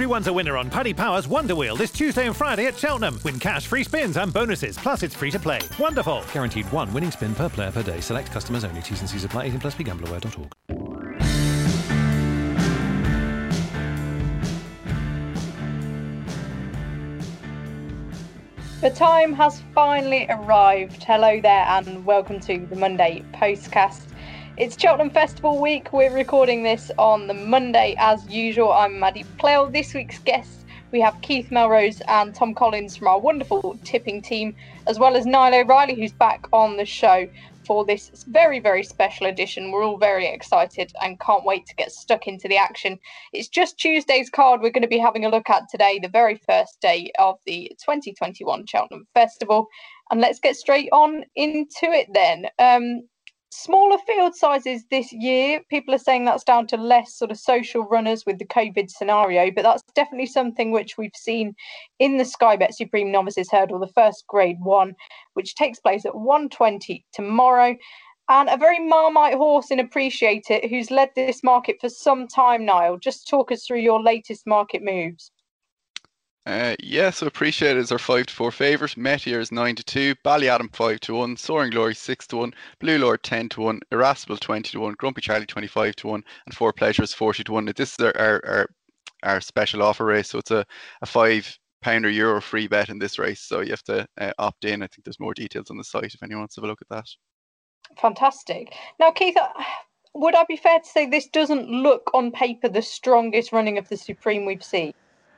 Everyone's a winner on Paddy Power's Wonder Wheel this Tuesday and Friday at Cheltenham. Win cash, free spins and bonuses, plus it's free to play. Wonderful! Guaranteed one winning spin per player per day. Select customers only. T's and C's apply. 18 plus begambleaware.org. The time has finally arrived. Hello there and welcome to the Monday Postcast. It's Cheltenham Festival week. We're recording this on the Monday as usual. I'm Maddie Plale. This week's guests, we have Keith Melrose and Tom Collins from our wonderful tipping team, as well as Niall O'Reilly, who's back on the show for this very, very special edition. We're all very excited and can't wait to get stuck into the action. It's just Tuesday's card we're going to be having a look at today, the very first day of the 2021 Cheltenham Festival. And let's get straight on into it then. Smaller field sizes this year. People are saying that's down to less sort of social runners with the COVID scenario, but that's definitely something which we've seen in the Sky Bet Supreme Novices Hurdle, the first Grade 1, which takes place at 1:20 tomorrow. And a very Marmite horse in Appreciate It, who's led this market for some time, Niall. Just talk us through your latest market moves. So Appreciate It is our 5-4 favourite. Metier is 9-2, Ballyadam 5-1, Soaring Glory 6-1, Blue Lord 10-1, Irascible 20-1, Grumpy Charlie 25-1, and Four Pleasures 40-1. This is our special offer race, so it's a £5 free bet in this race. So you have to opt in. I think there's more details on the site if anyone wants to have a look at that. Fantastic. Now, Keith, would I be fair to say this doesn't look on paper the strongest running of the Supreme we've seen?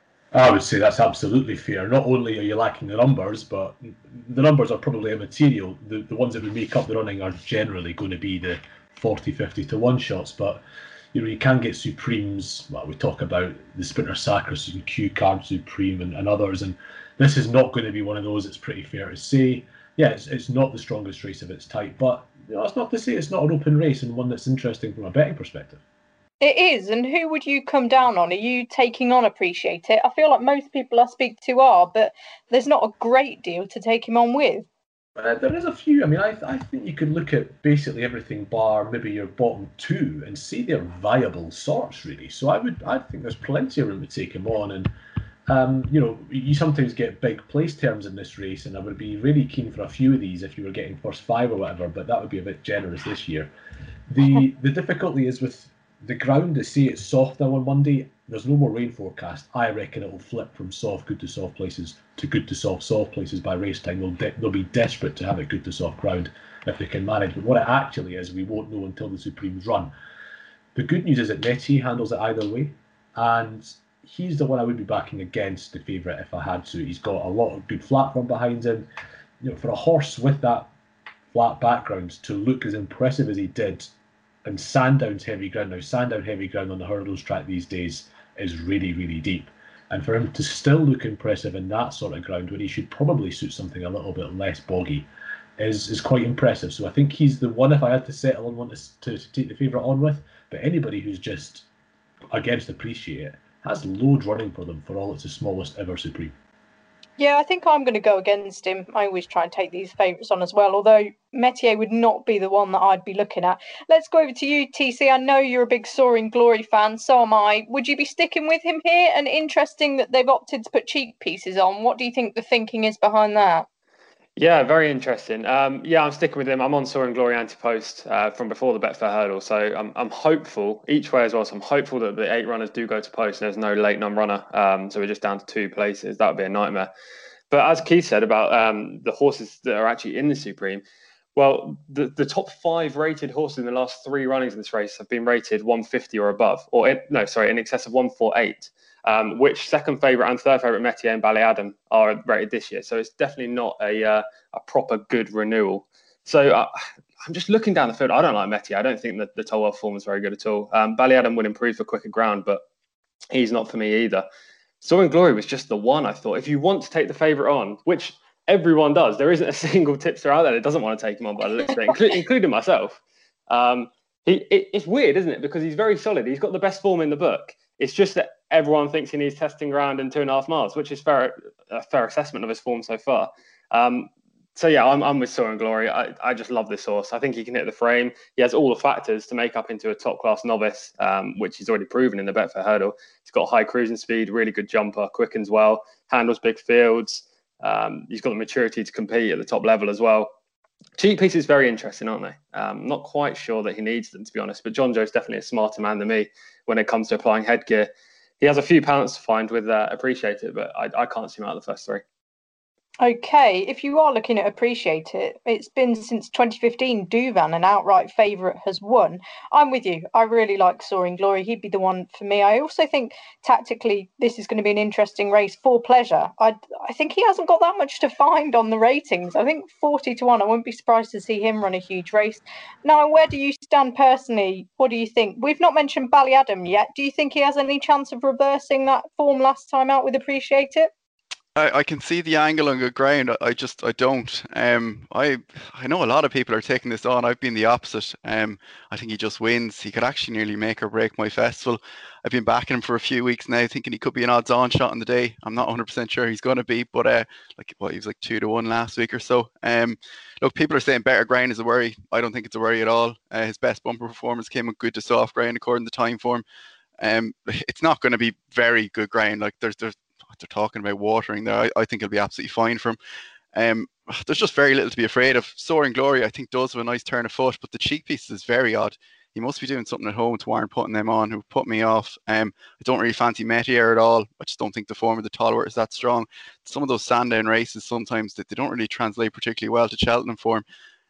I would say that's absolutely fair. Not only are you lacking the numbers, but the numbers are probably immaterial. The ones that would make up the running are generally going to be the 40, 50 to 1 shots. But you can get Supremes. Well, we talk about the Sprinter Sacres and Q Card Supreme and others, and this is not going to be one of those. It's pretty fair to say. Yeah, it's not the strongest race of its type, but that's not to say it's not an open race and one that's interesting from a betting perspective. It is, and who would you come down on? Are you taking on Appreciate It? I feel like most people I speak to are, but there's not a great deal to take him on with. There is a few. I mean, I think you could look at basically everything bar maybe your bottom two and see they're viable sorts, really. So I think there's plenty of room to take him on, and you sometimes get big place terms in this race, and I would be really keen for a few of these if you were getting first 5 or whatever, but that would be a bit generous this year. The difficulty is with the ground. They say it's soft now on Monday. There's no more rain forecast. I reckon it will flip from soft, good to soft places to good to soft, soft places by race time. They'll be desperate to have it good to soft ground if they can manage. But what it actually is, we won't know until the Supremes run. The good news is that Metier handles it either way, and he's the one I would be backing against the favourite if I had to. He's got a lot of good flat run behind him. For a horse with that flat background to look as impressive as he did. And Sandown's heavy ground. Now, Sandown heavy ground on the hurdles track these days is really, really deep. And for him to still look impressive in that sort of ground when he should probably suit something a little bit less boggy is quite impressive. So I think he's the one if I had to settle on one to take the favourite on with. But anybody who's just against Appreciate It has loads running for them for all it's the smallest ever Supreme. Yeah, I think I'm going to go against him. I always try and take these favourites on as well, although Metier would not be the one that I'd be looking at. Let's go over to you, TC. I know you're a big Soaring Glory fan, so am I. Would you be sticking with him here? And interesting that they've opted to put cheek pieces on. What do you think the thinking is behind that? Yeah, very interesting. I'm sticking with him. I'm on Soaring Glory anti-post from before the Betfair Hurdle, so I'm hopeful each way as well. So I'm hopeful that the 8 runners do go to post and there's no late non-runner. So we're just down to 2 places. That would be a nightmare. But as Keith said about the horses that are actually in the Supreme, well, the top 5 rated horses in the last 3 runnings in this race have been rated 150 or above, in excess of 148. Which second favourite and third favourite Metier and Ballyadam are rated this year. So it's definitely not a proper good renewal. So I'm just looking down the field. I don't like Metier. I don't think that the Tolwell form is very good at all. Ballyadam would improve for quicker ground, but he's not for me either. Soaring Glory was just the one I thought. If you want to take the favourite on, which everyone does, there isn't a single tipster out there that doesn't want to take him on by the looks of it, including myself. It's weird, isn't it? Because he's very solid. He's got the best form in the book. It's just that everyone thinks he needs testing ground and 2.5 miles, which is a fair assessment of his form so far. So yeah, I'm with Soaring Glory. I just love this horse. I think he can hit the frame. He has all the factors to make up into a top class novice, which he's already proven in the Betfair Hurdle. He's got high cruising speed, really good jumper, quickens well, handles big fields. He's got the maturity to compete at the top level as well. Cheap pieces is very interesting, aren't they? Not quite sure that he needs them, to be honest, but John Joe's definitely a smarter man than me when it comes to applying headgear. He has a few pounds to find with Appreciate It, but I can't see him out of the first three. Okay, if you are looking at Appreciate It, it's been since 2015 Douvan, an outright favourite, has won. I'm with you. I really like Soaring Glory. He'd be the one for me. I also think tactically this is going to be an interesting race for Pleasure. I think he hasn't got that much to find on the ratings. I think 40-1. I wouldn't be surprised to see him run a huge race. Now, where do you stand personally? What do you think? We've not mentioned Ballyadam yet. Do you think he has any chance of reversing that form last time out with Appreciate It? I can see the angle on good ground. I don't. I know a lot of people are taking this on. I've been the opposite. I think he just wins. He could actually nearly make or break my festival. I've been backing him for a few weeks now, thinking he could be an odds-on shot on the day. I'm not 100% sure he's going to be, but he was like 2-1 last week or so. Look, people are saying better ground is a worry. I don't think it's a worry at all. His best bumper performance came with good to soft ground according to time form. It's not going to be very good ground. Like they're talking about watering there. I think it'll be absolutely fine for him. There's just very little to be afraid of. Soaring Glory, I think, does have a nice turn of foot, but the cheek piece is very odd. He must be doing something at home to warrant putting them on, who put me off. I don't really fancy Metier at all. I just don't think the form of the Talwart is that strong. Some of those Sandown races, sometimes they don't really translate particularly well to Cheltenham form.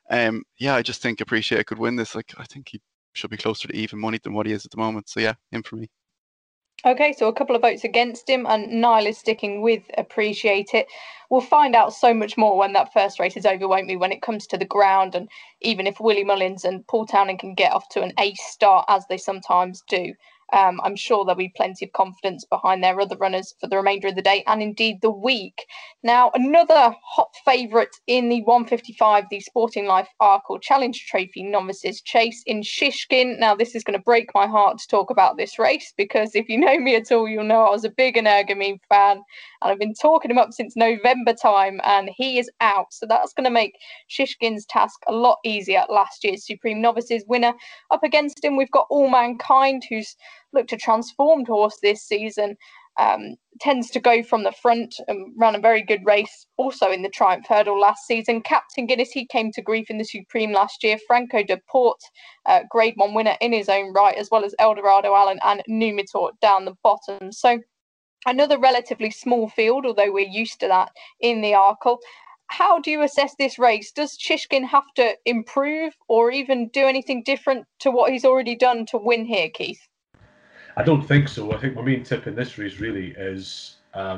I just think Appreciate It could win this. Like, I think he should be closer to even money than what he is at the moment. So yeah, him for me. Okay, so a couple of votes against him, and Niall is sticking with Appreciate It. We'll find out so much more when that first race is over, won't we, when it comes to the ground, and even if Willie Mullins and Paul Townend can get off to an ace start, as they sometimes do. I'm sure there'll be plenty of confidence behind their other runners for the remainder of the day and indeed the week. Now, another hot favourite in the 155, the Sporting Life Arkle Challenge Trophy Novices Chase in Shishkin. Now, this is going to break my heart to talk about this race because if you know me at all, you'll know I was a big Energumene fan and I've been talking him up since November time and he is out. So that's going to make Shishkin's task a lot easier. Last year's Supreme Novices winner. Up against him, we've got All Mankind, who's looked a transformed horse this season, tends to go from the front and ran a very good race also in the Triumph Hurdle last season. Captain Guinness, he came to grief in the Supreme last year. Franco de Port, Grade 1 winner in his own right, as well as Eldorado Allen and Numitor down the bottom. So another relatively small field, although we're used to that in the Arkle. How do you assess this race? Does Shishkin have to improve or even do anything different to what he's already done to win here, Keith? I don't think so. I think my main tip in this race really is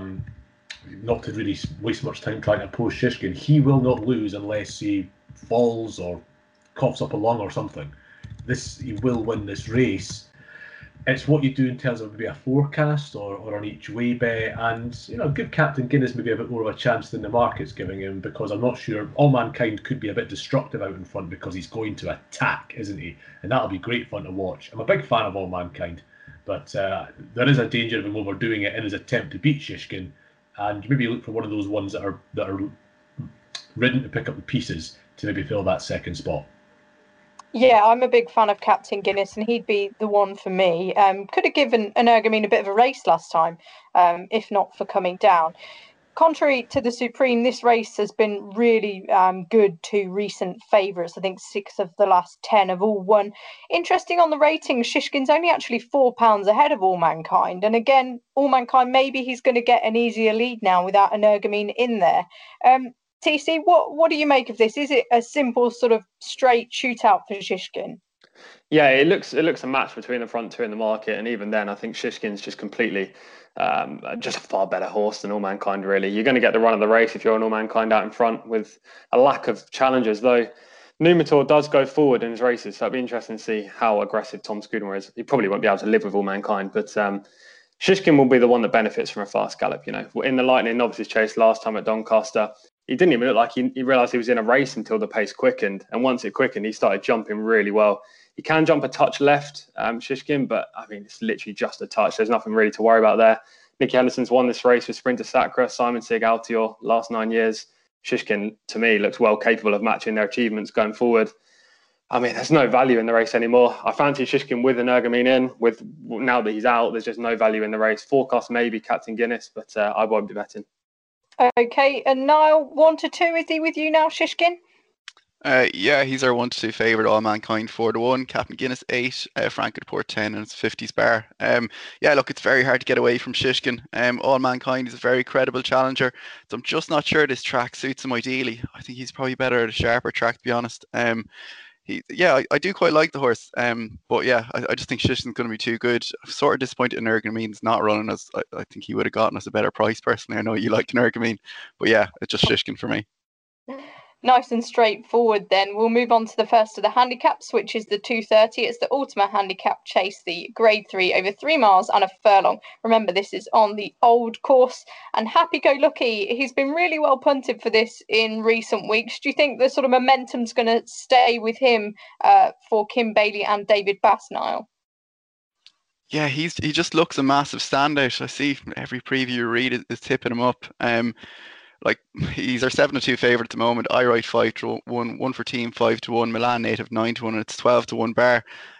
not to really waste much time trying to oppose Shishkin. He will not lose unless he falls or coughs up a lung or something. He will win this race. It's what you do in terms of maybe a forecast or on each way bet, and give Captain Guinness maybe a bit more of a chance than the market's giving him, because I'm not sure. All Mankind could be a bit destructive out in front because he's going to attack, isn't he? And that'll be great fun to watch. I'm a big fan of All Mankind. But there is a danger of him overdoing it in his attempt to beat Shishkin, and maybe look for one of those ones that are ridden to pick up the pieces to maybe fill that second spot. Yeah, I'm a big fan of Captain Guinness, and he'd be the one for me. Could have given Energumene a bit of a race last time, if not for coming down. Contrary to the Supreme, this race has been really good to recent favourites. I think 6 of the last 10 have all won. Interesting on the ratings, Shishkin's only actually £4 ahead of All Mankind. And again, All Mankind, maybe he's going to get an easier lead now without Energumene in there. TC, what do you make of this? Is it a simple sort of straight shootout for Shishkin? Yeah, it looks a match between the front two in the market, and even then, I think Shishkin's just completely just a far better horse than All Mankind. Really, you're going to get the run of the race if you're on All Mankind out in front with a lack of challengers. Though Numitor does go forward in his races, so it'll be interesting to see how aggressive Tom Scudamore is. He probably won't be able to live with All Mankind, but Shishkin will be the one that benefits from a fast gallop. In the Lightning Novices Chase last time at Doncaster, he didn't even look like he realised he was in a race until the pace quickened. And once it quickened, he started jumping really well. He can jump a touch left, Shishkin, but I mean, it's literally just a touch. There's nothing really to worry about there. Nicky Henderson's won this race with Sprinter Sacra, Simon Sig Altior, last 9 years. Shishkin, to me, looks well capable of matching their achievements going forward. I mean, there's no value in the race anymore. I fancy Shishkin with Energumene in. With now that he's out, there's just no value in the race. Forecast maybe Captain Guinness, but I won't be betting. Okay, and Niall, 1 to 2, is he with you now, Shishkin? Yeah, he's our 1 to 2 favourite. All Mankind 4 to 1. Captain Guinness 8. Frank at Port 10, and it's 50s bar. Yeah, look, it's very hard to get away from Shishkin. All Mankind is a very credible challenger, so I'm just not sure this track suits him ideally. I think he's probably better at a sharper track, to be honest. I do quite like the horse. But yeah, I just think Shishkin's going to be too good. I'm sort of disappointed Energumene's not running us. I think he would have gotten us a better price personally. I know you like Energumene, but yeah, it's just Shishkin for me. Nice and straightforward then. We'll move on to the first of the handicaps, which is the 230. It's the Ultima Handicap Chase, the Grade 3 over 3 miles and a furlong. Remember, this is on the old course. And Happy Go Lucky, he's been really well punted for this in recent weeks. Do you think the sort of momentum's going to stay with him for Kim Bailey and David Bass, Niall? Yeah, he just looks a massive standout. I see every preview you read is tipping him up. Like, he's our 7 to 2 favourite at the moment. I write 5 to 1, 1 for team 5 to 1, Milan native 9 to 1, and it's 12 to 1 bar.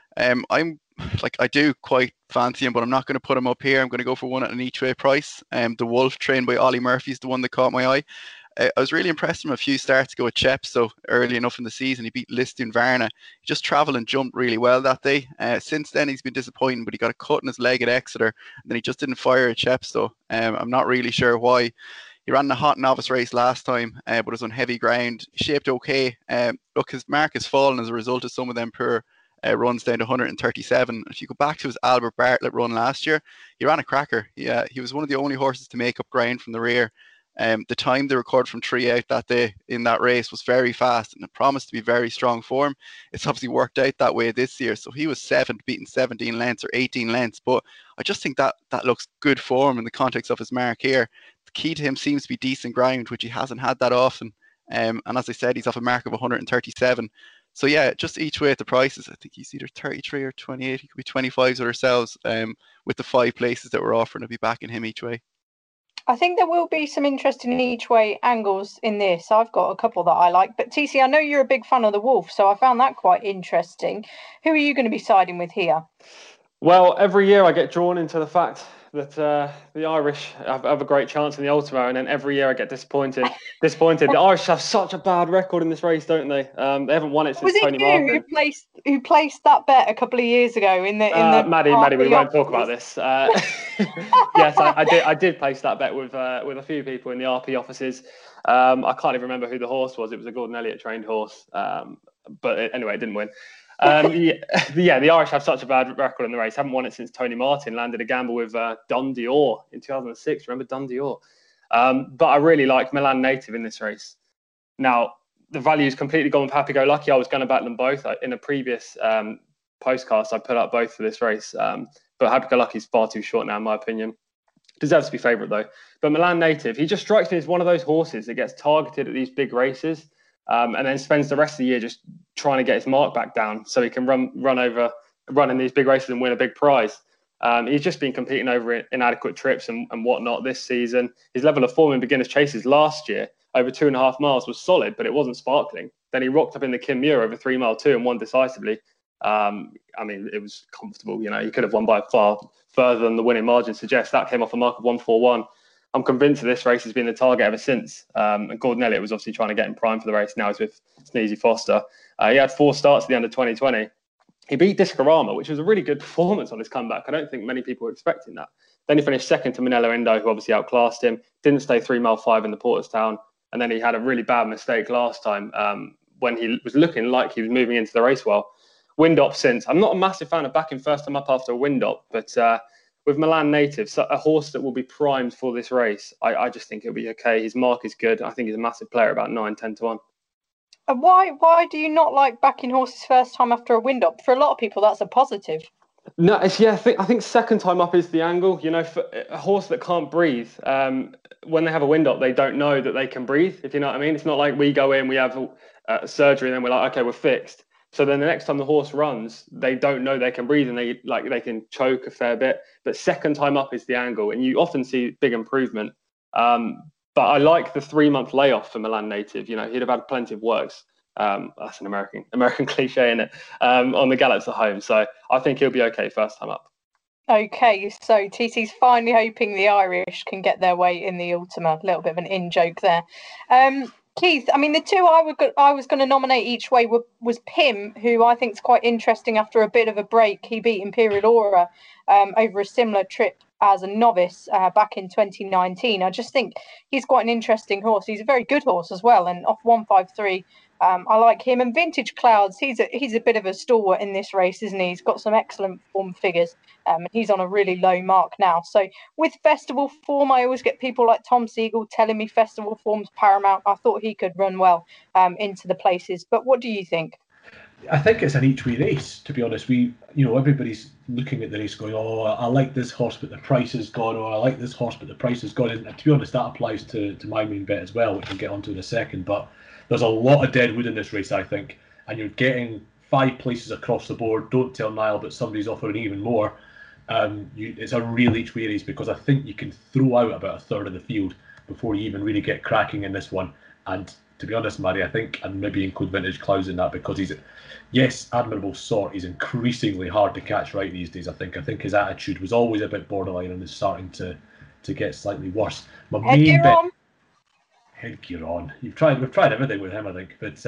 I do quite fancy him, but I'm not going to put him up here. I'm going to go for one at an each way price. The Wolf, trained by Ollie Murphy, is the one that caught my eye. I was really impressed with him a few starts ago at Chepstow early enough in the season. He beat Liston Varna. He just travelled and jumped really well that day. Since then, he's been disappointing, but he got a cut in his leg at Exeter, and then he just didn't fire at Chepstow. I'm not really sure why. He ran a hot novice race last time, but it was on heavy ground. He shaped okay. Look, his mark has fallen as a result of some of them poor runs down to 137. If you go back to his Albert Bartlett run last year, he ran a cracker. He was one of the only horses to make up ground from the rear. The time they recorded from 3 out that day in that race was very fast, and it promised to be very strong form. It's obviously worked out that way this year. So he was 7th, beating 17 lengths or 18 lengths. But I just think that looks good form in the context of his mark here. The key to him seems to be decent ground, which he hasn't had that often. And as I said, he's off a mark of 137. So yeah, just each way at the prices, I think he's either 33 or 28. He could be 25s with ourselves. With the 5 places that we're offering, I'll be backing him each way. I think there will be some interesting each way angles in this. I've got a couple that I like. But TC, I know you're a big fan of the Wolf, so I found that quite interesting. Who are you going to be siding with here? Well, every year I get drawn into the fact that the Irish have a great chance in the Ultima, and then every year I get disappointed. The Irish have such a bad record in this race, don't they? They haven't won it since Tony Martin. Who placed that bet a couple of years ago in the Maddie, we won't talk about this. Yes, I did place that bet with a few people in the RP offices. I can't even remember who the horse was. It was a Gordon Elliott trained horse, but anyway, it didn't win. The Irish have such a bad record in the race. Haven't won it since Tony Martin landed a gamble with Don Dior in 2006. Remember Don Dior? But I really like Milan Native in this race. Now, the value's completely gone with Happy Go Lucky. I was going to back them both. In a previous postcast, I put up both for this race. But Happy Go Lucky is far too short now, in my opinion. Deserves to be favourite, though. But Milan Native, he just strikes me as one of those horses that gets targeted at these big races. And then spends the rest of the year just trying to get his mark back down so he can run in these big races and win a big prize. He's just been competing over inadequate trips and whatnot this season. His level of form in beginners chases last year over 2.5 miles was solid, but it wasn't sparkling. Then he rocked up in the Kim Muir over 3 mile 2 and won decisively. It was comfortable. He could have won by far further than the winning margin suggests. That came off a mark of 141. I'm convinced that this race has been the target ever since. And Gordon Elliott was obviously trying to get him primed for the race. Now he's with Sneezy Foster. He had 4 starts at the end of 2020. He beat Discorama, which was a really good performance on his comeback. I don't think many people were expecting that. Then he finished second to Manello Endo, who obviously outclassed him. Didn't stay 3 mile 5 in the Porterstown. And then he had a really bad mistake last time when he was looking like he was moving into the race well. Wind up since. I'm not a massive fan of backing first time up after a wind up, but with Milan Native, a horse that will be primed for this race, I just think it'll be okay. His mark is good. I think he's a massive player, about 9-10 to 1. And why do you not like backing horses first time after a wind up? For a lot of people, that's a positive. No, I think second time up is the angle. For a horse that can't breathe, when they have a wind up, they don't know that they can breathe, if you know what I mean. It's not like we go in, we have surgery, and then we're like, okay, we're fixed. So then the next time the horse runs, they don't know they can breathe and they can choke a fair bit. But second time up is the angle, and you often see big improvement. But I like the 3-month layoff for Milan Native. You know, he'd have had plenty of works. That's an American cliche, isn't it? On the Gallops at home. So I think he'll be okay first time up. Okay, so TC's finally hoping the Irish can get their way in the Ultima. A little bit of an in-joke there. Keith, I mean, the two I was going to nominate each way was Pim, who I think is quite interesting after a bit of a break. He beat Imperial Aura over a similar trip as a novice back in 2019. I just think he's quite an interesting horse. He's a very good horse as well, and off 153. I like him. And Vintage Clouds, he's a bit of a stalwart in this race, isn't he? He's got some excellent form figures. And he's on a really low mark now. So with festival form, I always get people like Tom Siegel telling me festival form's paramount. I thought he could run well into the places. But what do you think? I think it's an each-way race, to be honest. Everybody's looking at the race going, oh, I like this horse, but the price has gone, or I like this horse, but the price has gone. And to be honest, that applies to my main bet as well, which we'll get onto in a second. But there's a lot of dead wood in this race, I think. And you're getting 5 places across the board. Don't tell Niall, but somebody's offering even more. It's a real each-way race because I think you can throw out about a third of the field before you even really get cracking in this one. And to be honest, Mary, I think, and maybe include Vintage Clouds in that, because he's, yes, admirable sort. He's increasingly hard to catch right these days. I think his attitude was always a bit borderline and is starting to get slightly worse. My main bet. Headgear on. We've tried everything with him, I think. But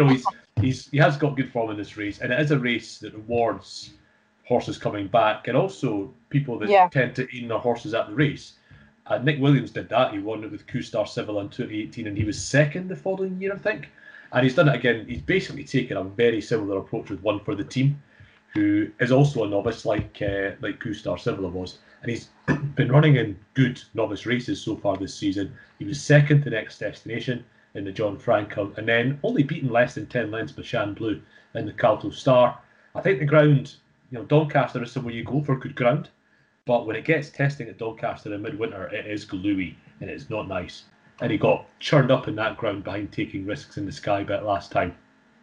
he has got good form in this race, and it is a race that rewards horses coming back, and also people that tend to aim their horses at the race. Nick Williams did that. He won it with Q-Star Civil in 2018, and he was second the following year, I think. And he's done it again. He's basically taken a very similar approach with One for the Team, who is also a novice, like Q-Star Civil was. And he's been running in good novice races so far this season. He was second to Next Destination in the John Frank Hunt, and then only beaten less than 10 lengths by Shan Blue in the Calto Star. I think the ground, Doncaster is somewhere you go for good ground, but when it gets testing at Doncaster in midwinter, it is gluey and it's not nice. And he got churned up in that ground behind Taking Risks in the Sky Bet last time.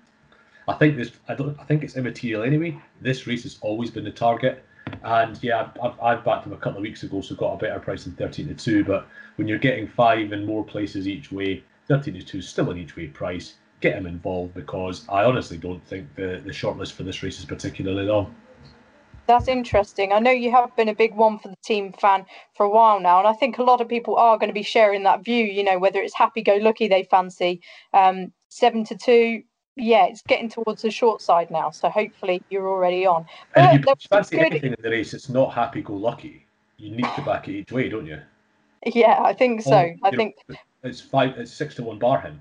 I think it's immaterial anyway. This race has always been the target. And yeah, I've backed him a couple of weeks ago, so got a better price than 13-2. But when you're getting 5 and more places each way, 13-2 is still an each way price. Get him involved, because I honestly don't think the shortlist for this race is particularly long. That's interesting. I know you have been a big One for the Team fan for a while now, and I think a lot of people are going to be sharing that view. Whether it's Happy Go Lucky they fancy, 7-2. Yeah, it's getting towards the short side now, so hopefully you're already on. And if you fancy anything in the race, it's not Happy Go Lucky. You need to back it each way, don't you? Yeah, I think so. I think it's 6-1 bar him.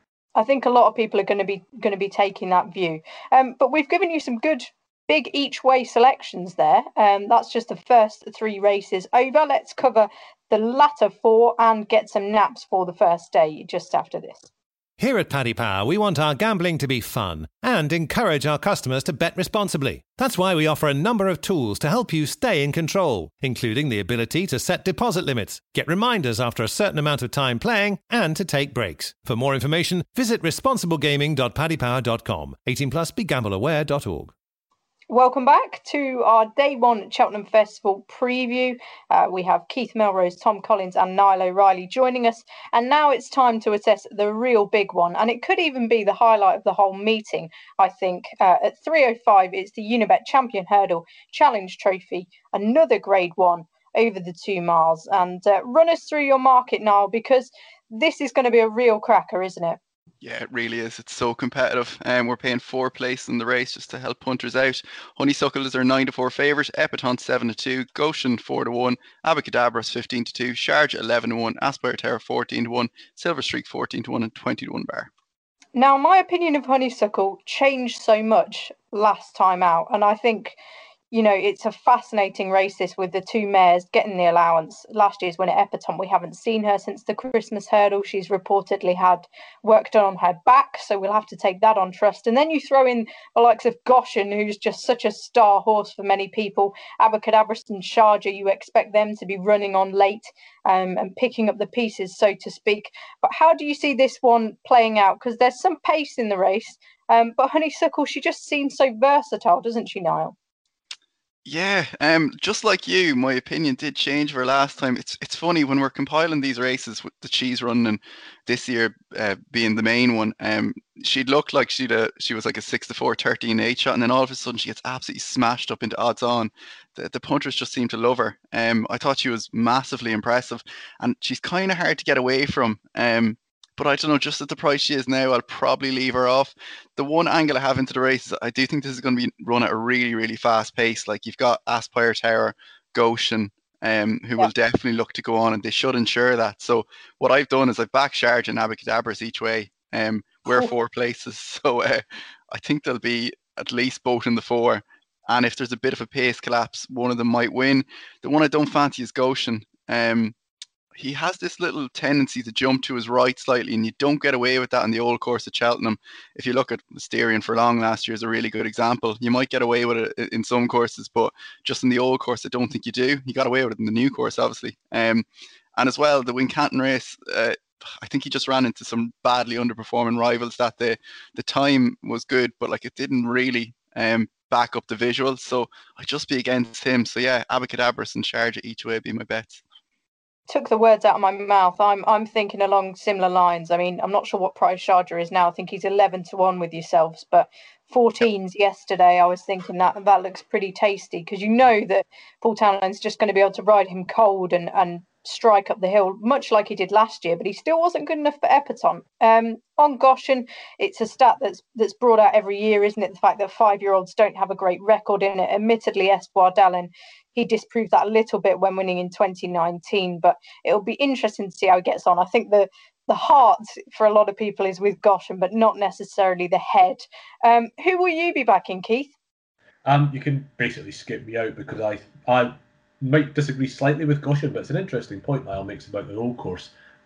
I think a lot of people are going to be taking that view. But we've given you some good big each way selections there. That's just the first 3 races over. Let's cover the latter 4 and get some naps for the first day just after this. Here at Paddy Power, we want our gambling to be fun and encourage our customers to bet responsibly. That's why we offer a number of tools to help you stay in control, including the ability to set deposit limits, get reminders after a certain amount of time playing, and to take breaks. For more information, visit responsiblegaming.paddypower.com. 18+, begambleaware.org. Welcome back to our Day 1 Cheltenham Festival preview. We have Keith Melrose, Tom Collins and Niall O'Reilly joining us. And now it's time to assess the real big one. And it could even be the highlight of the whole meeting, I think. At 3:05, it's the Unibet Champion Hurdle Challenge Trophy, another Grade 1 over the 2 miles. And run us through your market, Niall, because this is going to be a real cracker, isn't it? Yeah, it really is. It's so competitive. We're paying 4 place in the race just to help punters out. Honeysuckle is our 9-4 favourite. Epatante 7-2. Goshen 4-1. Abacadabra 15-2. Sharjah 11-1. Aspire Terror 14-1. Silver Streak 14-1 and 20-1 bar. Now, my opinion of Honeysuckle changed so much last time out, and I think it's a fascinating race this with the 2 mares getting the allowance. Last year's winner Epatante, we haven't seen her since the Christmas hurdle. She's reportedly had work done on her back, so we'll have to take that on trust. And then you throw in the likes of Goshen, who's just such a star horse for many people. Abacadabra and Sharjah, you expect them to be running on late and picking up the pieces, so to speak. But how do you see this one playing out? Because there's some pace in the race, but Honeysuckle, she just seems so versatile, doesn't she, Niall? Yeah, just like you, my opinion did change over last time. It's funny when we're compiling these races with the cheese run and this year being the main one. She'd looked like she was like a 6-4, 13-8 shot, and then all of a sudden she gets absolutely smashed up into odds on. The punters just seem to love her. I thought she was massively impressive, and she's kind of hard to get away from. But I don't know, just at the price she is now, I'll probably leave her off. The one angle I have into the race is I do think this is going to be run at a really, really fast pace. Like you've got Aspire Tower, Goshen, who will definitely look to go on, and they should ensure that. So what I've done is I've backed Sharjah and Abacadabras each way. We're four places, so I think there'll be at least both in the four. And if there's a bit of a pace collapse, one of them might win. The one I don't fancy is Goshen. He has this little tendency to jump to his right slightly, and you don't get away with that on the old course at Cheltenham. If you look at Mysterian Furlong last year is a really good example. You might get away with it in some courses, but just in the old course, I don't think you do. You got away with it in the new course, obviously. And as well, the Wincanton race, I think he just ran into some badly underperforming rivals that the time was good, but like it didn't really back up the visuals. So I'd just be against him. So yeah, Abacadabras and Sharjah each way would be my bets. Took the words out of my mouth. I'm thinking along similar lines. I mean, I'm not sure what price Sharjah is now. I think he's 11-1 with yourselves, but 14s yesterday. I was thinking that looks pretty tasty because you know that Paul Townend's just going to be able to ride him cold and strike up the hill, much like he did last year. But he still wasn't good enough for Epatante. On Goshen, it's a stat that's brought out every year, isn't it? The fact that 5-year-olds don't have a great record in it. Admittedly, Espoir d'Allen, he disproved that a little bit when winning in 2019, but it'll be interesting to see how he gets on. I think the heart for a lot of people is with Goshen, but not necessarily the head. Who will you be backing, Keith? You can basically skip me out because I might disagree slightly with Goshen, but it's an interesting point Niall makes about the old course.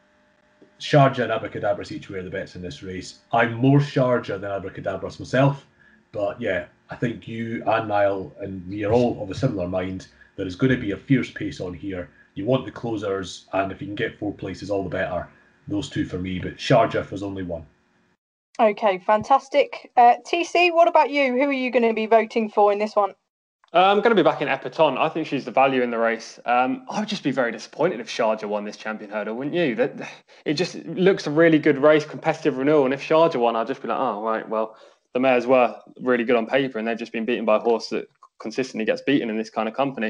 Sharjah and Abacadabras each way are the bets in this race. I'm more Sharjah than Abacadabras myself, but yeah, I think you and Niall and me are all of a similar mind. There is going to be a fierce pace on here. You want the closers, and if you can get 4 places, all the better. Those two for me, but Sharjah if there's only one. Okay, fantastic. TC, what about you? Who are you going to be voting for in this one? I'm going to be back in Epatante. I think she's the value in the race. I would just be very disappointed if Sharjah won this champion hurdle, wouldn't you? That it just looks a really good race, competitive renewal. And if Sharjah won, I'd just be like, oh, right, well, the mares were really good on paper and they've just been beaten by a horse that consistently gets beaten in this kind of company.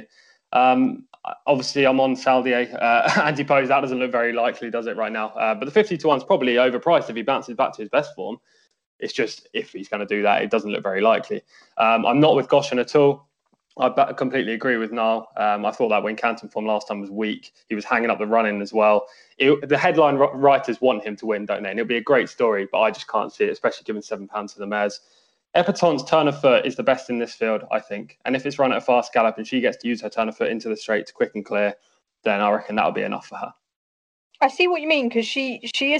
Obviously, I'm on Saldier. Anti-pose, that doesn't look very likely, does it, right now? But the 50-1 is probably overpriced if he bounces back to his best form. It's just if he's going to do that, it doesn't look very likely. I'm not with Goshen at all. I completely agree with Niall. I thought that Wincanton form last time was weak. He was hanging up the running as well. The headline writers want him to win, don't they? And it'll be a great story, but I just can't see it, especially given £7 to the mares. Epatante's turn of foot is the best in this field, I think. And if it's run at a fast gallop and she gets to use her turn of foot into the straight to quick and clear, then I reckon that'll be enough for her. I see what you mean, because she is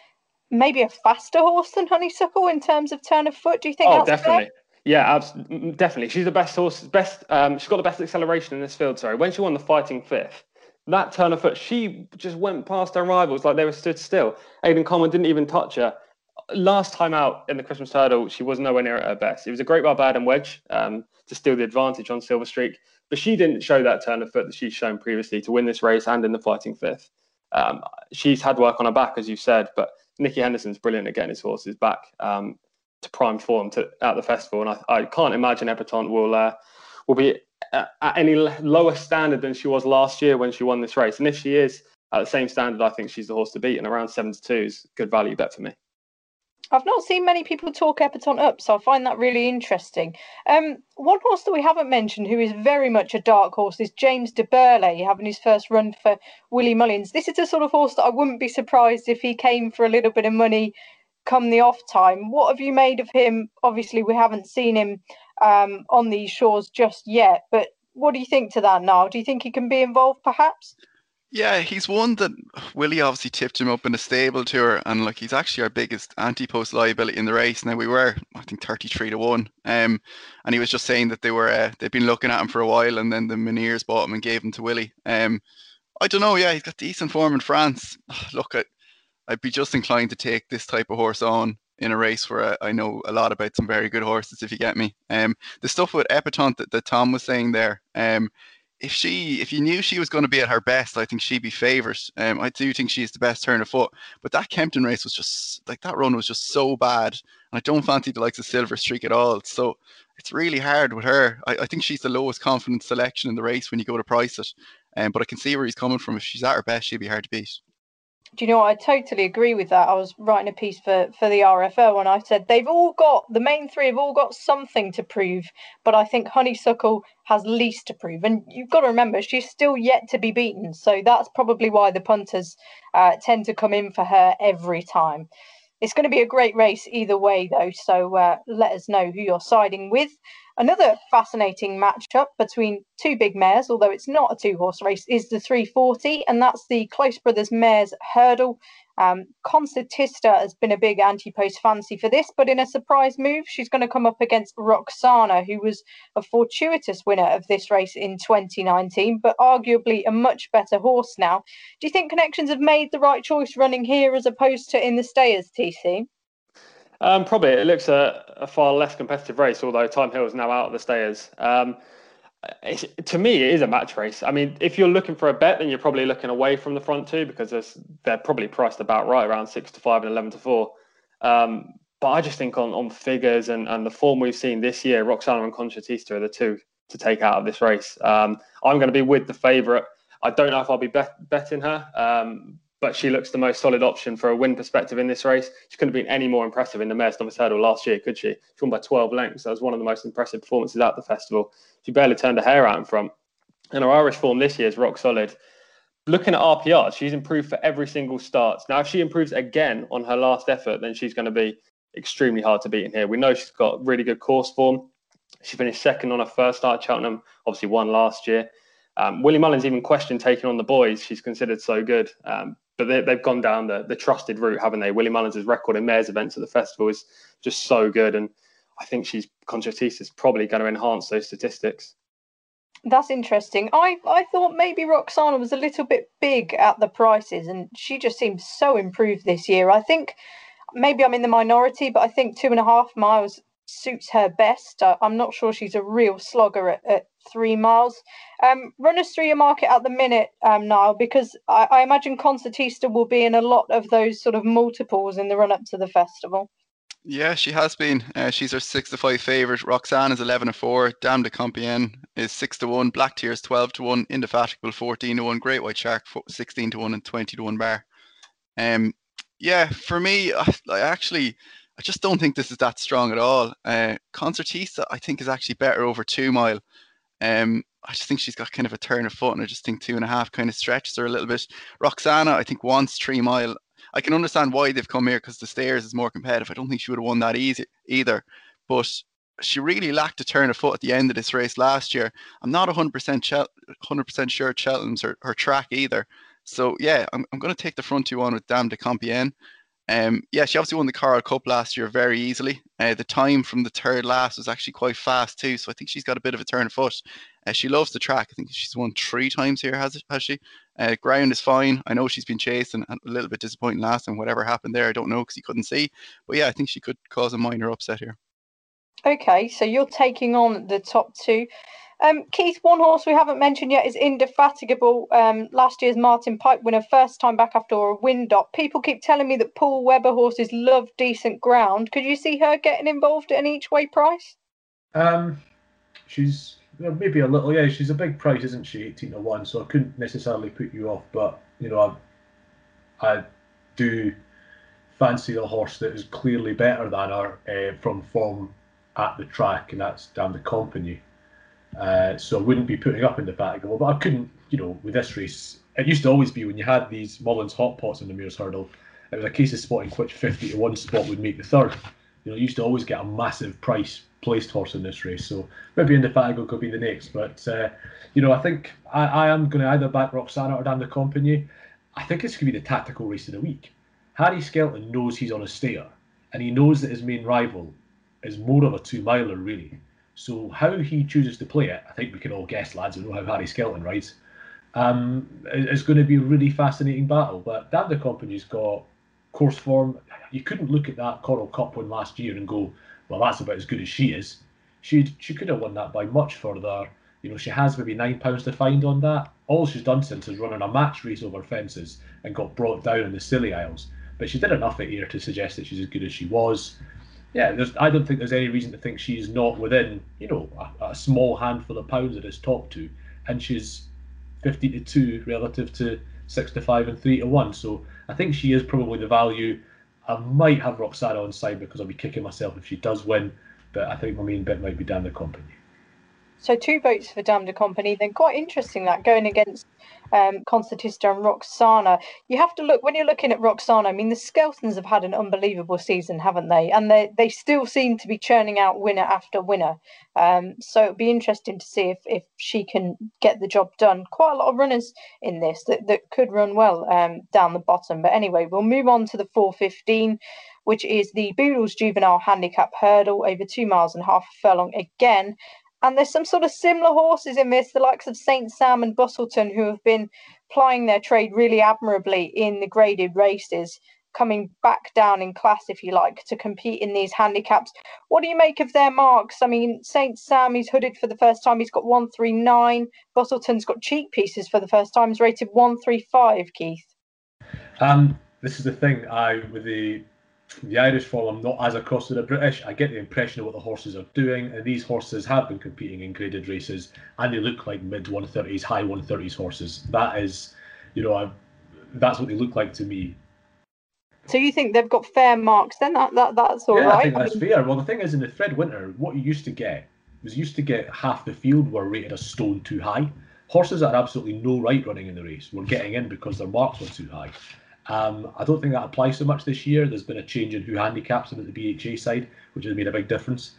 maybe a faster horse than Honeysuckle in terms of turn of foot. Do you think that's definitely. Fair? Yeah, definitely. She's the best horse. She's got the best acceleration in this field. Sorry, when she won the Fighting Fifth, that turn of foot, she just went past her rivals like they were stood still. Aidan Coleman didn't even touch her. Last time out in the Christmas Hurdle, she was nowhere near at her best. It was a great Barbadian wedge to steal the advantage on Silver Streak, but she didn't show that turn of foot that she's shown previously to win this race and in the Fighting Fifth. She's had work on her back, as you said, but Nicky Henderson's brilliant at getting his horses back to prime form at the festival, and I can't imagine Epatante will be at any lower standard than she was last year when she won this race. And if she is at the same standard, I think she's the horse to beat, and around 7-2 is a good value bet for me. I've not seen many people talk Epatante up, so I find that really interesting. One horse that we haven't mentioned who is very much a dark horse is James de Burley, having his first run for Willie Mullins. This is the sort of horse that I wouldn't be surprised if he came for a little bit of money come the off time. What have you made of him? Obviously, we haven't seen him on these shores just yet, but what do you think to that now? Do you think he can be involved, perhaps? Yeah, he's one that Willie obviously tipped him up in a stable tour, and like he's actually our biggest anti-post liability in the race. Now we were, I think, 33-1, and he was just saying that they'd been looking at him for a while, and then the Meniers bought him and gave him to Willie. I don't know. Yeah, he's got decent form in France. Look, I'd be just inclined to take this type of horse on. in a race where I know a lot about some very good horses, if you get me. The stuff with Epatante that Tom was saying there, if you knew she was going to be at her best, I think she'd be favourite. I do think she's the best turn of foot, but that Kempton race was just like, that run was just so bad, and I don't fancy the likes of Silver Streak at all. So it's really hard with her. I think she's the lowest confidence selection in the race when you go to price it. But I can see where he's coming from. If she's at her best, she'd be hard to beat. Do you know what? I totally agree with that. I was writing a piece for the RFL and I said the main three have all got something to prove, but I think Honeysuckle has least to prove. And you've got to remember, she's still yet to be beaten. So that's probably why the punters tend to come in for her every time. It's going to be a great race either way, though, so let us know who you're siding with. Another fascinating matchup between two big mares, although it's not a two-horse race, is the 340, and that's the Close Brothers Mares Hurdle. Concertista has been a big anti-post fancy for this, but in a surprise move, she's going to come up against Roxana, who was a fortuitous winner of this race in 2019, but arguably a much better horse now. Do you think Connections have made the right choice running here as opposed to in the Stayers, TC? Probably. It looks a far less competitive race, although Time Hill is now out of the Stayers. To me, it is a match race. I mean, if you're looking for a bet, then you're probably looking away from the front two because they're probably priced about right, around 6-5 and 11-4. But I just think on figures and the form we've seen this year, Roxana and Concertista are the two to take out of this race. I'm going to be with the favourite. I don't know if I'll be betting her, but she looks the most solid option for a win perspective in this race. She couldn't have been any more impressive in the Mares' Novice Hurdle last year, could she? She won by 12 lengths. That was one of the most impressive performances at the festival. She barely turned her hair out in front. And her Irish form this year is rock solid. Looking at RPR, she's improved for every single start. Now, if she improves again on her last effort, then she's going to be extremely hard to beat in here. We know she's got really good course form. She finished second on her first start at Cheltenham, obviously won last year. Willie Mullins even questioned taking on the boys. She's considered so good. But they've gone down the trusted route, haven't they? Willie Mullins' record in mares events at the festival is just so good. And I think Concertista is probably going to enhance those statistics. That's interesting. I thought maybe Roxana was a little bit big at the prices, and she just seems so improved this year. I think maybe I'm in the minority, but I think 2.5 miles suits her best. I'm not sure she's a real slogger at 3 miles. Run us through your market at the minute, Niall, because I imagine Concertista will be in a lot of those sort of multiples in the run-up to the festival. Yeah, she has been. She's our 6-5 favourite. Roxanne is 11-4. Dame de Compiègne is 6-1. Black Tear is 12-1. Indefatigable 14-1. Great White Shark 16-1 and 20-1 bar. Yeah, for me, I just don't think this is that strong at all. Concertista, I think, is actually better over 2 mile. I just think she's got kind of a turn of foot, and I just think 2.5 kind of stretches her a little bit. Roxana, I think, wants 3 mile. I can understand why they've come here because the Stayers is more competitive. I don't think she would have won that easy either. But she really lacked a turn of foot at the end of this race last year. I'm not 100% sure Cheltenham's her track either. So yeah, I'm going to take the front two on with Dame de Compiègne. Yeah, she obviously won the Coral Cup last year very easily. The time from the third last was actually quite fast too, so I think she's got a bit of a turn of foot. She loves the track. I think she's won 3 times here, has she? Ground is fine. I know she's been chased and a little bit disappointing last time. Whatever happened there, I don't know because you couldn't see. But yeah, I think she could cause a minor upset here. Okay, so you're taking on the top two. Keith, one horse we haven't mentioned yet is Indefatigable. Last year's Martin Pipe winner, first time back after a wind up. People keep telling me that Paul Webber horses love decent ground. Could you see her getting involved at an each way price? She's maybe a little, yeah. She's a big price, isn't she? 18-1. So I couldn't necessarily put you off, but you know, I do fancy a horse that is clearly better than her from form at the track, and that's Dame de Compagnie. So I wouldn't be putting up Indefatigable, but I couldn't, you know, with this race, it used to always be when you had these Mullins hot pots in the Mares Hurdle, it was a case of spotting which 50-1 spot would make the third. You know, you used to always get a massive price placed horse in this race, so maybe Indefatigable could be the next. But you know, I think I am going to either back Roxana or Dame de Compagnie. I think it's going to be the tactical race of the week. Harry Skelton knows he's on a stayer, and he knows that his main rival is more of a 2-miler, really. So how he chooses to play it, I think we can all guess, lads. We know how Harry Skelton rides. It's going to be a really fascinating battle. But Dame de Compagnie's got course form, you couldn't look at that Coral Cup one last year and go, well, that's about as good as she is. She could have won that by much further. She has maybe £9 to find on that. All she's done since is running a match race over fences and got brought down in the Scilly Isles. But she did enough at here to suggest that she's as good as she was. Yeah, I don't think there's any reason to think she's not within, a small handful of pounds at his top two. And she's 50-2 relative to 6-5 and 3-1. So I think she is probably the value. I might have Roxana on side because I'll be kicking myself if she does win. But I think my main bet might be Dame de Company. So 2 votes for Dame de Company. Then quite interesting that going against Concertista and Roxana. You have to look, when you're looking at Roxana, I mean, the Skeltons have had an unbelievable season, haven't they? And they still seem to be churning out winner after winner. So it'd be interesting to see if she can get the job done. Quite a lot of runners in this that could run well down the bottom. But anyway, we'll move on to the 4:15, which is the Boodles Juvenile Handicap Hurdle over 2.5 miles furlong again. And there's some sort of similar horses in this, the likes of St. Sam and Busselton, who have been plying their trade really admirably in the graded races, coming back down in class, if you like, to compete in these handicaps. What do you make of their marks? I mean, St. Sam, he's hooded for the first time. He's got 139. Busselton's got cheek pieces for the first time. He's rated 135, Keith. This is the thing, with the Irish form, I'm not as across to the British. I get the impression of what the horses are doing, and these horses have been competing in graded races, and they look like mid 130s, high 130s horses. That is, that's what they look like to me. So you think they've got fair marks then? That's all right. I think that's fair. Well, the thing is, in the Fred Winter, what you used to get half the field were rated a stone too high. Horses that had absolutely no right running in the race were getting in because their marks were too high. I don't think that applies so much this year. There's been a change in who handicaps them at the BHA side, which has made a big difference.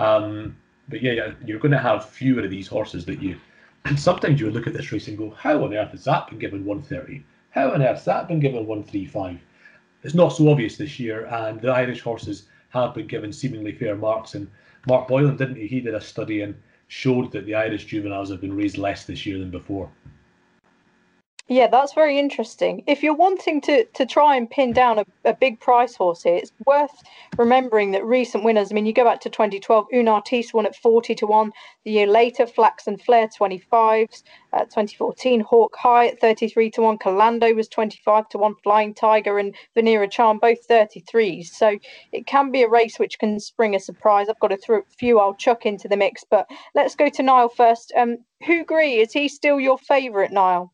But yeah, you're going to have fewer of these horses and sometimes you would look at this race and go, how on earth has that been given 130? How on earth has that been given 135? It's not so obvious this year, and the Irish horses have been given seemingly fair marks. And Mark Boylan, didn't he? He did a study and showed that the Irish juveniles have been raised less this year than before. Yeah, that's very interesting. If you're wanting to try and pin down a big price horse here, it's worth remembering that recent winners, I mean, you go back to 2012, Une Artiste won at 40-1. The year later, Flax and Flair 25s. 2014, Hawk High at 33-1. Calando was 25-1. Flying Tiger and Vanera Charm, both 33s. So it can be a race which can spring a surprise. I've got a few I'll chuck into the mix, but let's go to Niall first. Hugri, is he still your favourite, Niall?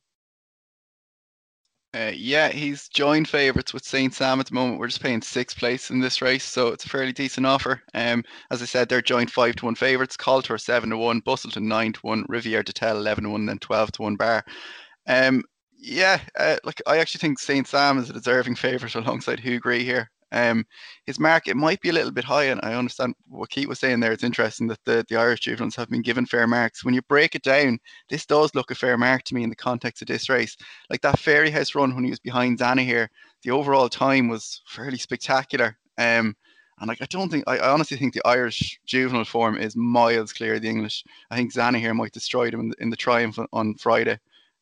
Yeah, he's joint favourites with St. Sam at the moment. We're just paying 6th place in this race, so it's a fairly decent offer. As I said, they're joint 5-1 favourites. Coulter 7-1, Busselton 9-1, Riviere de Tel 11-1, then 12-1 Bar. I actually think St. Sam is a deserving favourite alongside Hugri here. His mark, it might be a little bit high, and I understand what Keith was saying there. It's interesting that the Irish juveniles have been given fair marks. When you break it down, this does look a fair mark to me in the context of this race. Like that Fairyhouse run when he was behind Zanahiyr, the overall time was fairly spectacular. And I honestly think the Irish juvenile form is miles clear of the English. I think Zanahiyr might destroy them in the Triumph on Friday.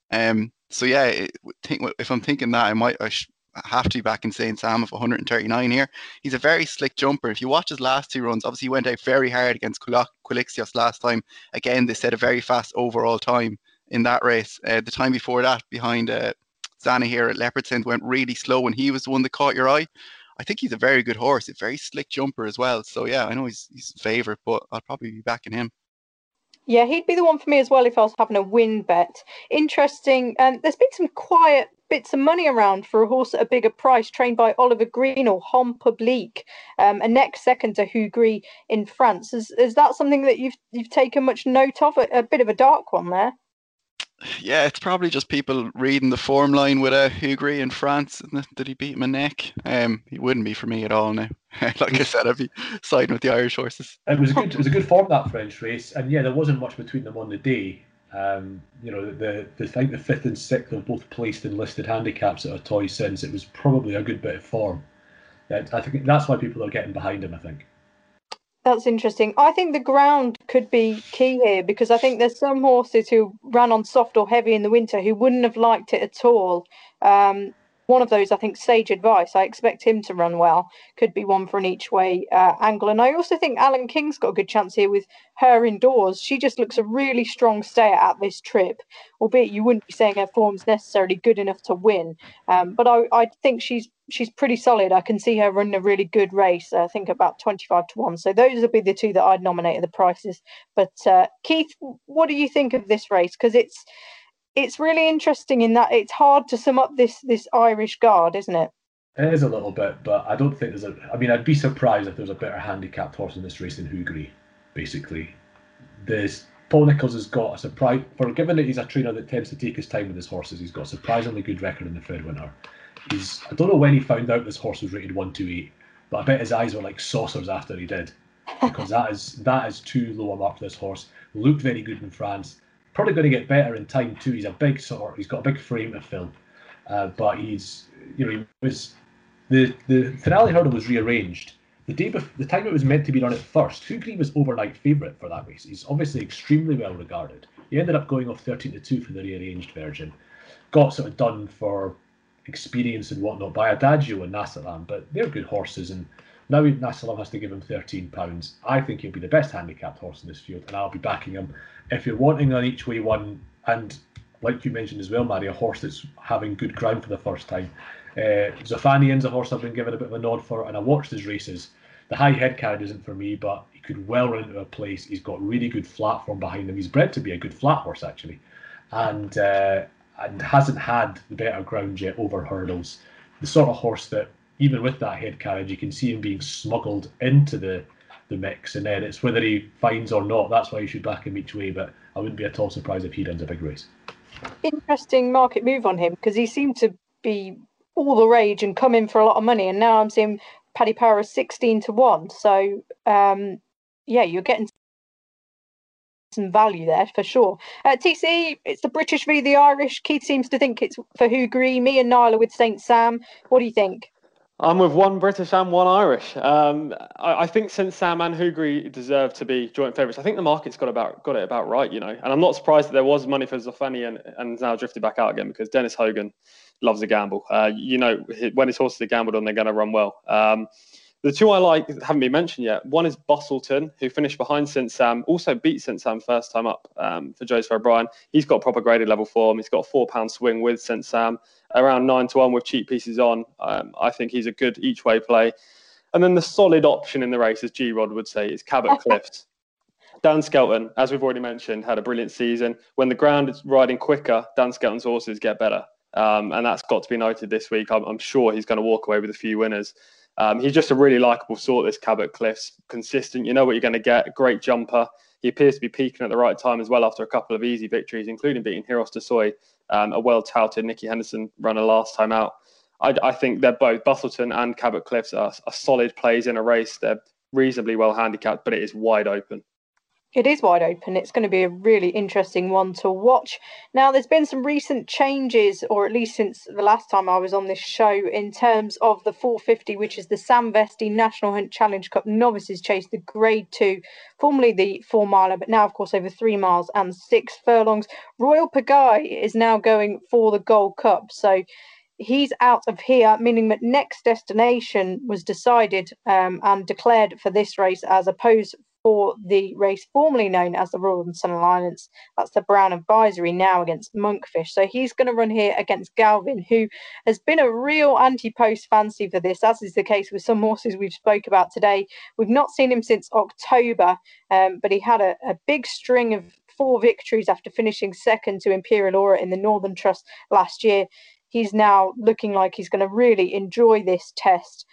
If I'm thinking that, I have to be back in St. Sam of 139 here. He's a very slick jumper. If you watch his last 2 runs, obviously he went out very hard against Quilixios last time. Again, they set a very fast overall time in that race. The time before that, behind Zanahiyr at Leopardstown, went really slow, and he was the one that caught your eye. I think he's a very good horse, a very slick jumper as well. So yeah, I know he's favourite, but I'll probably be backing him. Yeah, he'd be the one for me as well if I was having a win bet. Interesting. There's been some quiet bits of money around for a horse at a bigger price, trained by Oliver Green or Homme Public, a next second to Hugri in France. Is that something that you've taken much note of? A bit of a dark one there. Yeah, it's probably just people reading the form line with Hugri in France. Did he beat him a neck? He wouldn't be for me at all now. Like I said, I'd be siding with the Irish horses. It was a good form, that French race, and yeah, there wasn't much between them on the day. I think the 5th and 6th have both placed in listed handicaps at a toy since. It was probably a good bit of form. I think that's why people are getting behind him, I think. That's interesting. I think the ground could be key here, because I think there's some horses who ran on soft or heavy in the winter who wouldn't have liked it at all. One one of those, I think, Sage Advice. I expect him to run well. Could be one for an each way angle. And I also think Alan King's got a good chance here with her indoors. She just looks a really strong stayer at this trip, albeit you wouldn't be saying her form's necessarily good enough to win. But I think she's pretty solid. I can see her running a really good race. I think about 25-1. So those would be the two that I'd nominate at the prices. But Keith, what do you think of this race? Because it's really interesting in that it's hard to sum up this Irish Guard, isn't it? It is a little bit, but I don't think I'd be surprised if there's a better handicapped horse in this race than Hooghly, basically. Paul Nicholls has got a surprise, given that he's a trainer that tends to take his time with his horses, he's got a surprisingly good record in the Fredwinter. I don't know when he found out this horse was rated 128, but I bet his eyes were like saucers after he did, because that is too low a mark for this horse. Looked very good in France. Probably going to get better in time too. He's got a big frame to fill, but the finale hurdle was rearranged the time it was meant to be run at first. Hooghly was overnight favourite for that race. He's obviously extremely well regarded. He ended up going off 13-2 for the rearranged version. Got sort of done for experience and whatnot by Adagio and Nassalam, but they're good horses, and now Nassalam has to give him £13. I think he'll be the best handicapped horse in this field, and I'll be backing him. If you're wanting an each way one, and like you mentioned as well, Mary, a horse that's having good ground for the first time, Zophanian's a horse I've been given a bit of a nod for, and I watched his races. The high head carriage isn't for me, but he could well run into a place. He's got really good flat form behind him. He's bred to be a good flat horse, actually, and hasn't had the better ground yet over hurdles. The sort of horse that, even with that head carriage, you can see him being smuggled into the mix, and then it's whether he finds or not. That's why you should back him each way, but I wouldn't be at all surprised if he runs a big race. Interesting market move on him, because he seemed to be all the rage and come in for a lot of money, and now I'm seeing Paddy Power is 16-1. So you're getting some value there for sure. TC, it's the British v the Irish. Keith seems to think it's for Hooghly. Me and Niall are with St Sam. What do you think? I'm with one British and one Irish. I think St Sam and Hooghly deserve to be joint favourites. I think the market's got it about right, and I'm not surprised that there was money for Zoffani and now drifted back out again, because Dennis Hogan loves a gamble. When his horses are gambled on, they're going to run well. The two I like haven't been mentioned yet. One is Bustleton, who finished behind St Sam, also beat St Sam first time up for Joseph O'Brien. He's got proper graded level form. He's got a £4 swing with St Sam, around 9-1 with cheap pieces on. I think he's a good each way play. And then the solid option in the race, as G-Rod would say, is Cabot Cliffs. Dan Skelton, as we've already mentioned, had a brilliant season. When the ground is riding quicker, Dan Skelton's horses get better. And that's got to be noted this week. I'm sure he's going to walk away with a few winners. He's just a really likeable sort, this Cabot Cliffs. Consistent, you know what you're going to get. A great jumper. He appears to be peaking at the right time as well after a couple of easy victories, including beating Heros de Soy, a well-touted Nicky Henderson runner last time out. I think they're both, Bustleton and Cabot Cliffs, are solid plays in a race. They're reasonably well handicapped, but it is wide open. It is wide open. It's going to be a really interesting one to watch. Now, there's been some recent changes, or at least since the last time I was on this show, in terms of the 450, which is the Sam Vesti National Hunt Challenge Cup Novices Chase, the Grade 2, formerly the 4 miler, but now, of course, over 3 miles and 6 furlongs. Royal Pagaille is now going for the Gold Cup. So he's out of here, meaning that next destination was decided and declared for this race, as opposed for the race formerly known as the Royal and Sun Alliance. That's the Brown Advisory, now against Monkfish. So he's going to run here against Galvin, who has been a real anti-post fancy for this, as is the case with some horses we've spoke about today. We've not seen him since October, but he had a big string of 4 victories after finishing second to Imperial Aura in the Northern Trust last year. He's now looking like he's going to really enjoy this test.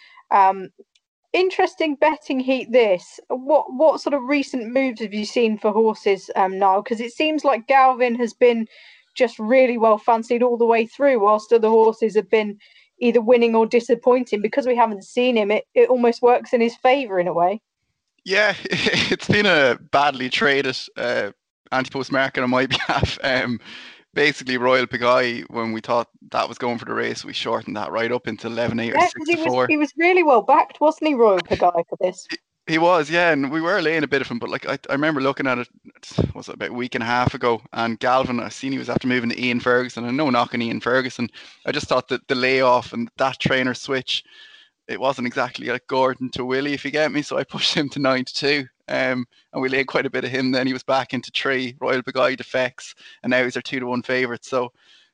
Interesting betting heat this. What sort of recent moves have you seen for horses, Niall? Because it seems like Galvin has been just really well fancied all the way through, whilst other horses have been either winning or disappointing. Because we haven't seen him, it almost works in his favour in a way. Yeah, it's been a badly traded anti-post market on my behalf. Basically, Royal Pagaille, when we thought that was going for the race, we shortened that right up into 11.8 or 6-4. He was really well backed, wasn't he, Royal Pagaille, for this? He was, yeah, and we were laying a bit of him, but like I remember looking at it, was it about a week and a half ago, and Galvin, I seen he was after moving to Ian Ferguson, and no knocking Ian Ferguson. I just thought that the layoff and that trainer switch, it wasn't exactly like Gordon to Willie, if you get me. So I pushed him to 9-2. And we laid quite a bit of him. Then he was back into 3. Royal Pagaille defects, and now he's our 2-1 favourite. So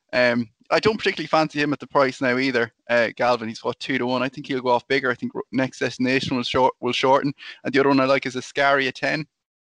I don't particularly fancy him at the price now either. Galvin, he's 2-1. I think he'll go off bigger. I think Next Destination will shorten, and the other one I like is Ascari at 10.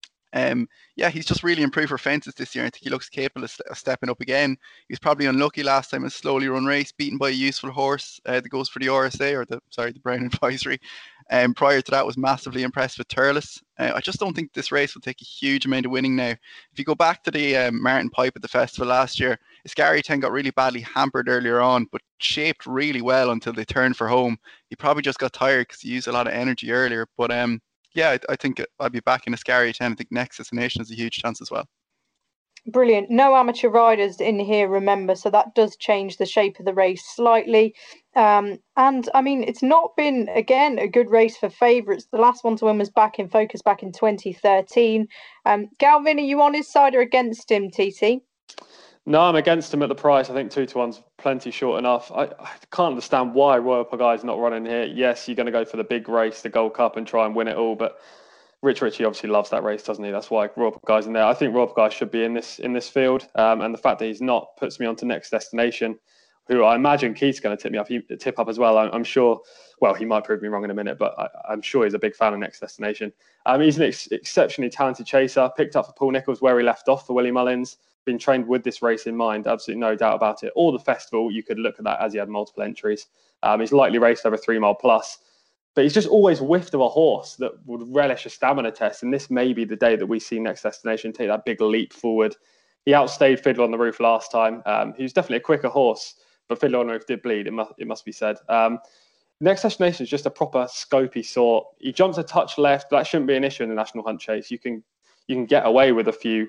Yeah, he's just really improved for fences this year. I think he looks capable of stepping up again. He was probably unlucky last time in a slowly run race, beaten by a useful horse that goes for the RSA, or the Brown Advisory. Prior to that, was massively impressed with Turles. I just don't think this race will take a huge amount of winning now. If you go back to the Martin Pipe at the festival last year, Ascari 10 got really badly hampered earlier on, but shaped really well until they turned for home. He probably just got tired because he used a lot of energy earlier. But yeah, I think I'd be back in Ascari 10. I think Next Destination has a huge chance as well. Brilliant. No amateur riders in here, remember, so that does change the shape of the race slightly. And I mean, it's not been, again, a good race for favourites. The last one to win was Back in Focus back in 2013. Galvin, are you on his side or against him, TC? No, I'm against him at the price. I think 2-1's plenty short enough. I can't understand why Royal Pagaille is not running here. Yes, you're going to go for the big race, the Gold Cup, and try and win it all, but Rich Ritchie obviously loves that race, doesn't he? That's why Royal Pagaille's in there. I think Royal Pagaille should be in this field, and the fact that he's not puts me onto Next Destination, who I imagine Keith's going to tip up as well. I'm sure. Well, he might prove me wrong in a minute, but I'm sure he's a big fan of Next Destination. He's an exceptionally talented chaser. Picked up for Paul Nicholls where he left off for Willie Mullins. Been trained with this race in mind, absolutely no doubt about it. Or the festival, you could look at that as he had multiple entries. He's likely raced over 3 mile plus. But he's just always whiffed of a horse that would relish a stamina test. And this may be the day that we see Next Destination take that big leap forward. He outstayed Fiddler on the Roof last time. He was definitely a quicker horse, but Fiddler on the Roof did bleed, it must be said. Next Destination is just a proper scopy sort. He jumps a touch left. That shouldn't be an issue in the National Hunt Chase. You can get away with a few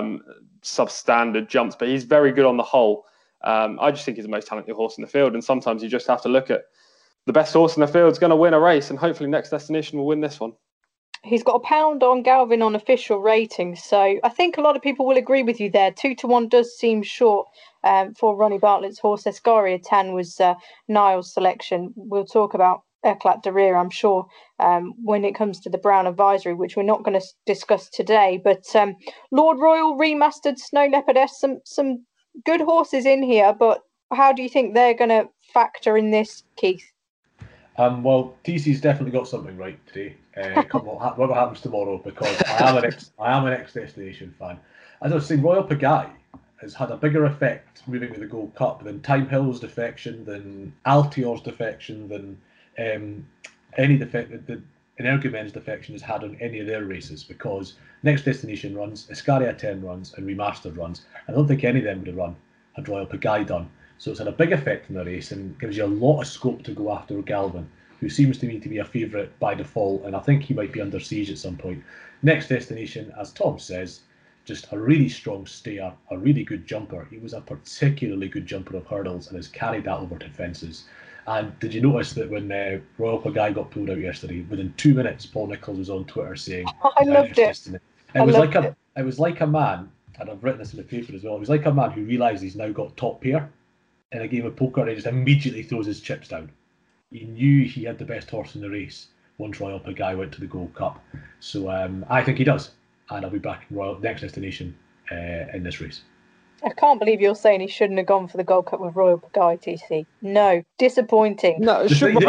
substandard jumps, but he's very good on the whole. I just think he's the most talented horse in the field. And sometimes you just have to look at the best horse in the field is going to win a race, and hopefully Next Destination will win this one. He's got £1 on Galvin on official ratings, so I think a lot of people will agree with you there. 2-1 does seem short for Ronnie Bartlett's horse. Escaria 10 was Niall's selection. We'll talk about Eclat de Rire, I'm sure, when it comes to the Brown Advisory, which we're not going to discuss today. But Lord Royal Remastered, Snow Leopardess, some good horses in here, but how do you think they're going to factor in this, Keith? Well, TC's definitely got something right today. Whatever happens tomorrow, because I am an Next Destination fan. As I was saying, Royal Pagaille has had a bigger effect moving to the Gold Cup than Time Hill's defection, than Altior's defection, than any defect that Energumen's defection has had on any of their races, because Next Destination runs, Escaria 10 runs, and Remastered runs. I don't think any of them would have run had Royal Pagaille done. So it's had a big effect in the race and gives you a lot of scope to go after Galvin, who seems to me to be a favourite by default, and I think he might be under siege at some point. Next Destination, as Tom says, just a really strong stayer, a really good jumper. He was a particularly good jumper of hurdles and has carried that over to fences. And did you notice that when Royal Pagaille got pulled out yesterday, within 2 minutes, Paul Nicholls was on Twitter saying, I loved it. It was like a man, and I've written this in the paper as well, it was like a man who realised he's now got top pair in a game of poker and he just immediately throws his chips down. He knew he had the best horse in the race once Royal Pagaille went to the Gold Cup. So I think he does, and I'll be back in Next Destination in this race. I can't believe you're saying he shouldn't have gone for the Gold Cup with Royal Pagaille, TC. No, disappointing. No,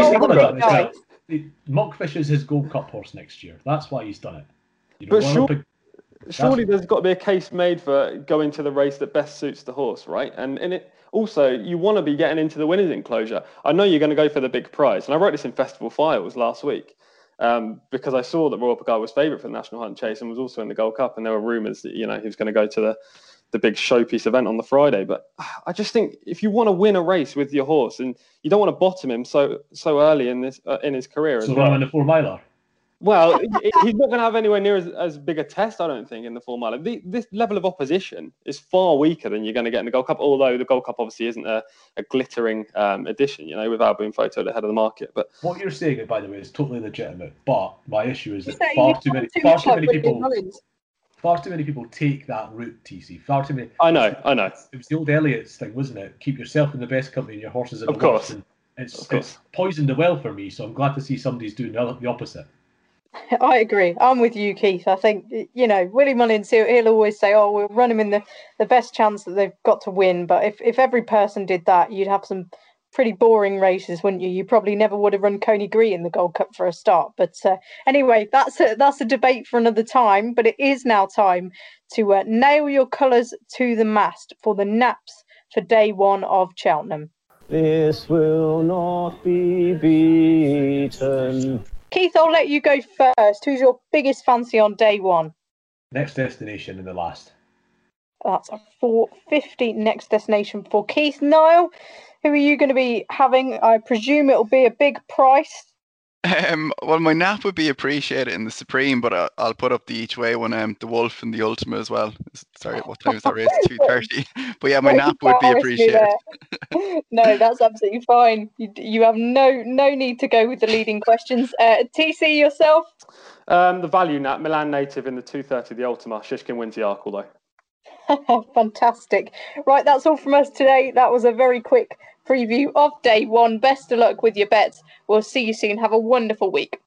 Mockfish is his Gold Cup horse next year. That's why he's done it. But surely there's got to be a case made for going to the race that best suits the horse, right? And it also, you want to be getting into the winners' enclosure. I know you're going to go for the big prize, and I wrote this in Festival Files last week because I saw that Royal Pagaille was favourite for the National Hunt Chase and was also in the Gold Cup, and there were rumours that he was going to go to the big showpiece event on the Friday. But I just think if you want to win a race with your horse, and you don't want to bottom him so early in his career, so run in the 4 miler. Well, he's not going to have anywhere near as big a test, I don't think, in the 4 mile. This level of opposition is far weaker than you're going to get in the Gold Cup, although the Gold Cup obviously isn't a glittering edition, with Al being photoed ahead of the market. But what you're saying, by the way, is totally legitimate. But my issue is that Far too many people take that route, TC. Far too many. I know. It was the old Elliott's thing, wasn't it? Keep yourself in the best company and your horses in the worst. And it's poisoned the well for me, so I'm glad to see somebody's doing the opposite. I agree. I'm with you, Keith. I think, Willie Mullins, he'll always say, oh, we'll run him in the best chance that they've got to win. But if every person did that, you'd have some pretty boring races, wouldn't you? You probably never would have run Coney Gree in the Gold Cup for a start. But anyway, that's a debate for another time. But it is now time to nail your colours to the mast for the Naps for day 1 of Cheltenham. This will not be beaten. Keith, I'll let you go first. Who's your biggest fancy on day 1? Next Destination in the last. That's a 450 Next Destination for Keith. Niall, who are you going to be having? I presume it'll be a big price. Well, my nap would be appreciated in the Supreme, but I'll put up the each way one, the Wolf and the Ultima as well. Sorry, what time is that race? 2:30. But yeah, my nap would be appreciated. No, that's absolutely fine. You have no need to go with the leading questions. TC, yourself? The value nap, Milan native in the 2:30, the Ultima. Shishkin wins the Arkle though. Fantastic. Right, that's all from us today. That was a very quick preview of day 1. Best of luck with your bets. We'll see you soon. Have a wonderful week.